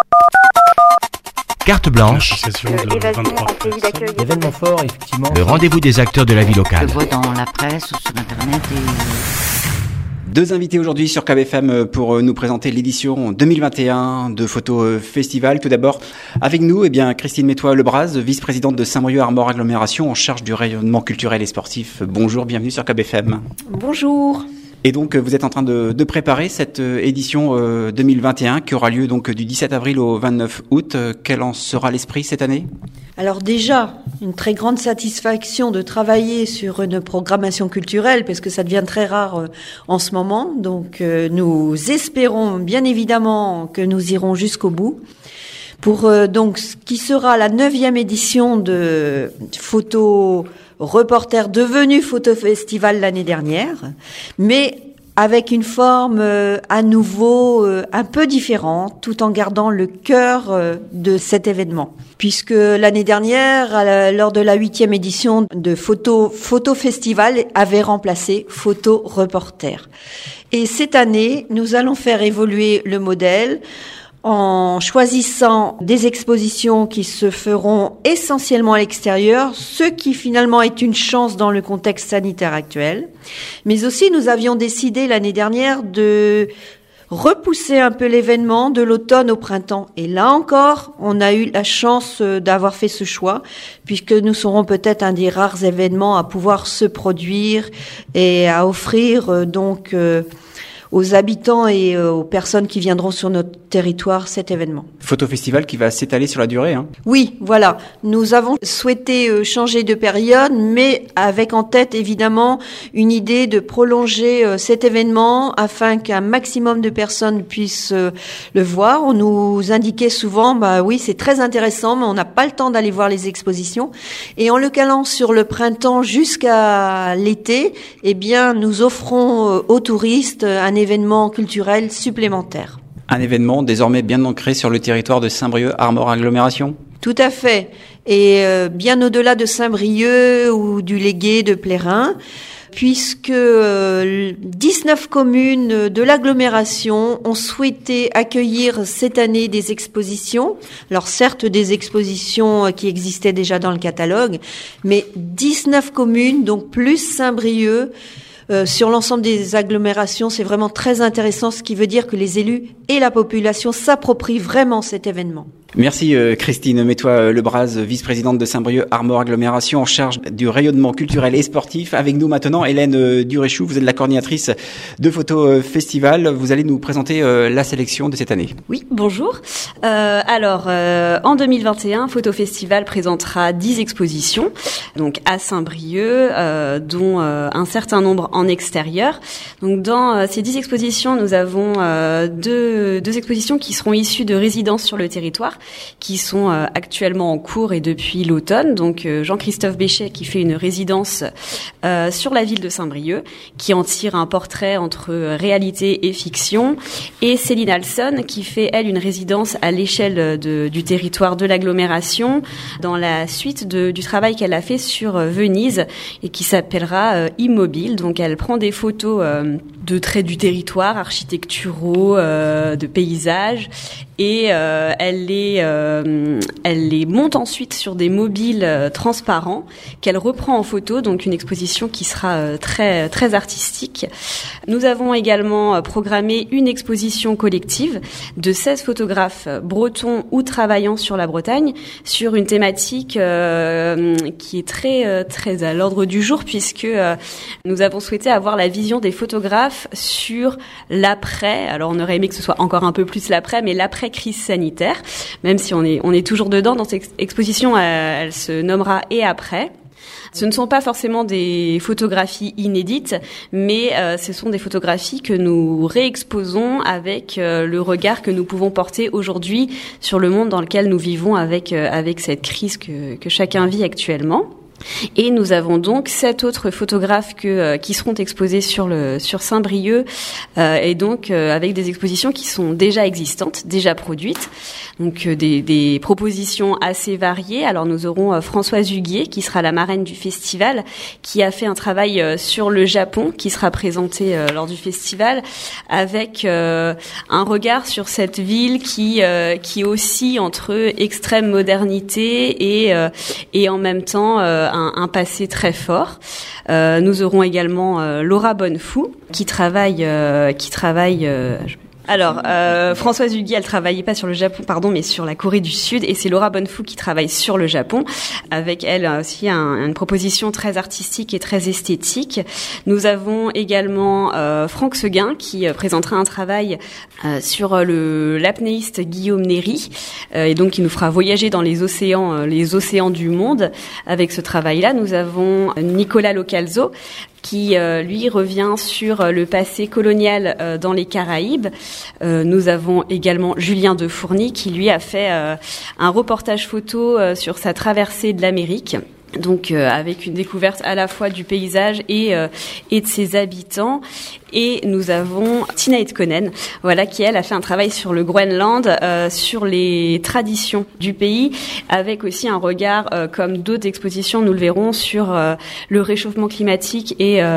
Carte blanche. Événement fort, effectivement. Le rendez-vous des acteurs de la vie locale. Je le vois dans la presse ou sur Internet et... Deux invités aujourd'hui sur KBFM pour nous présenter l'édition 2021 de Photo Festival. Tout d'abord, avec nous, Christine Métois-Lebras, vice-présidente de Saint-Brieuc Armor Agglomération en charge du rayonnement culturel et sportif. Bonjour, bienvenue sur KBFM. Bonjour. Et donc, vous êtes en train de préparer cette édition 2021 qui aura lieu donc du 17 avril au 29 août. Quel en sera l'esprit cette année ? Alors déjà, une très grande satisfaction de travailler sur une programmation culturelle parce que ça devient très rare en ce moment. Donc nous espérons bien évidemment que nous irons jusqu'au bout. Pour donc ce qui sera la 9e édition de Photo Reporter devenu Photo Festival l'année dernière, mais avec une forme à nouveau un peu différente, tout en gardant le cœur de cet événement. Puisque l'année dernière, lors de la 8e édition de Photo Festival, avait remplacé Photo Reporter. Et cette année, nous allons faire évoluer le modèle en choisissant des expositions qui se feront essentiellement à l'extérieur, ce qui finalement est une chance dans le contexte sanitaire actuel. Mais aussi, nous avions décidé l'année dernière de repousser un peu l'événement de l'automne au printemps. Et là encore, on a eu la chance d'avoir fait ce choix, puisque nous serons peut-être un des rares événements à pouvoir se produire et à offrir donc aux habitants et aux personnes qui viendront sur notre territoire cet événement. Photo Festival qui va s'étaler sur la durée, hein. Oui, voilà. Nous avons souhaité changer de période, mais avec en tête évidemment une idée de prolonger cet événement afin qu'un maximum de personnes puissent le voir. On nous indiquait souvent, oui, c'est très intéressant, mais on n'a pas le temps d'aller voir les expositions. Et en le calant sur le printemps jusqu'à l'été, nous offrons aux touristes un événement culturel supplémentaire. Un événement désormais bien ancré sur le territoire de Saint-Brieuc Armor Agglomération ? Tout à fait. Et bien au-delà de Saint-Brieuc ou du Légué de Plérin, puisque 19 communes de l'agglomération ont souhaité accueillir cette année des expositions. Alors certes, des expositions qui existaient déjà dans le catalogue, mais 19 communes, donc plus Saint-Brieuc, sur l'ensemble des agglomérations, c'est vraiment très intéressant, ce qui veut dire que les élus et la population s'approprient vraiment cet événement. Merci Christine Métois-Lebras, vice-présidente de Saint-Brieuc Armor Agglomération en charge du rayonnement culturel et sportif. Avec nous maintenant Hélène Duréchou, vous êtes la coordinatrice de Photo Festival. Vous allez nous présenter la sélection de cette année. Oui, bonjour. En 2021, Photo Festival présentera 10 expositions, donc à Saint-Brieuc, dont un certain nombre en extérieur. Donc dans ces 10 expositions, nous avons deux expositions qui seront issues de résidences sur le territoire, qui sont actuellement en cours et depuis l'automne. Donc Jean-Christophe Béchet qui fait une résidence sur la ville de Saint-Brieuc, qui en tire un portrait entre réalité et fiction, et Céline Alson qui fait elle une résidence à l'échelle du territoire de l'agglomération dans la suite du travail qu'elle a fait sur Venise et qui s'appellera Immobile. Donc elle prend des photos de traits du territoire, architecturaux, de paysages, et elle les monte ensuite sur des mobiles transparents qu'elle reprend en photo, donc une exposition qui sera très très artistique. Nous avons également programmé une exposition collective de 16 photographes bretons ou travaillant sur la Bretagne sur une thématique qui est très très à l'ordre du jour, puisque nous avons souhaité avoir la vision des photographes sur l'après. Alors on aurait aimé que ce soit encore un peu plus l'après, mais l'après-crise sanitaire, même si on est toujours dedans. Dans cette exposition, elle se nommera « Et après ». Ce ne sont pas forcément des photographies inédites, mais ce sont des photographies que nous réexposons avec le regard que nous pouvons porter aujourd'hui sur le monde dans lequel nous vivons avec cette crise que chacun vit actuellement. Et nous avons donc 7 autres photographes qui seront exposés sur Saint-Brieuc, et donc avec des expositions qui sont déjà existantes, déjà produites. Donc des propositions assez variées. Alors nous aurons Françoise Huguier qui sera la marraine du festival, qui a fait un travail sur le Japon qui sera présenté lors du festival, avec un regard sur cette ville qui oscille entre extrême modernité et en même temps un passé très fort. Nous aurons également Laura Bonnefou qui travaille Alors, Françoise Huguier, elle travaillait pas sur le Japon, mais sur la Corée du Sud, et c'est Laura Bonnefou qui travaille sur le Japon, avec elle aussi une proposition très artistique et très esthétique. Nous avons également Franck Seguin qui présentera un travail sur l'apnéiste Guillaume Néry, et donc qui nous fera voyager dans les océans du monde. Avec ce travail-là, nous avons Nicolas Localzo, qui lui revient sur le passé colonial dans les Caraïbes. Nous avons également Julien Defourny qui lui a fait un reportage photo sur sa traversée de l'Amérique. Donc avec une découverte à la fois du paysage et de ses habitants. Et nous avons Tina Etkonen, qui elle a fait un travail sur le Groenland, sur les traditions du pays, avec aussi un regard, comme d'autres expositions, nous le verrons, sur le réchauffement climatique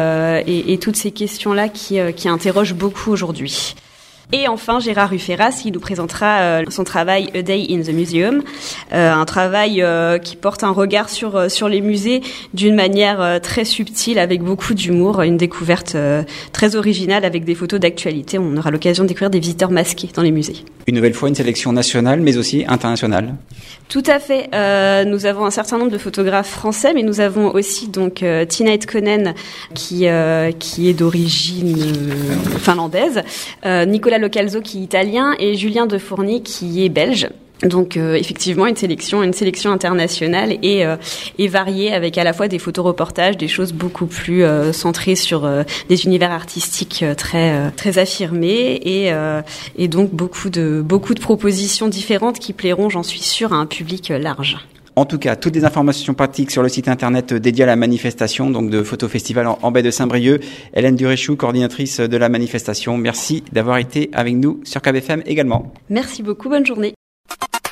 et toutes ces questions-là qui interrogent beaucoup aujourd'hui. Et enfin, Gérard Ruferras, qui nous présentera son travail A Day in the Museum, un travail qui porte un regard sur les musées d'une manière très subtile, avec beaucoup d'humour, une découverte très originale avec des photos d'actualité. On aura l'occasion de découvrir des visiteurs masqués dans les musées. Une nouvelle fois, une sélection nationale, mais aussi internationale. Tout à fait. Nous avons un certain nombre de photographes français, mais nous avons aussi donc Tina Etkonen qui est d'origine finlandaise, Nicolas Localzo qui est italien et Julien Defourny qui est belge. Donc effectivement une sélection internationale et variée, avec à la fois des photoreportages, des choses beaucoup plus centrées sur des univers artistiques très affirmés et donc beaucoup de propositions différentes qui plairont, j'en suis sûre, à un public large. En tout cas, toutes les informations pratiques sur le site internet dédié à la manifestation, donc de Photo Festival en baie de Saint-Brieuc. Hélène Duréchou, coordinatrice de la manifestation, merci d'avoir été avec nous sur KBFM également. Merci beaucoup, bonne journée.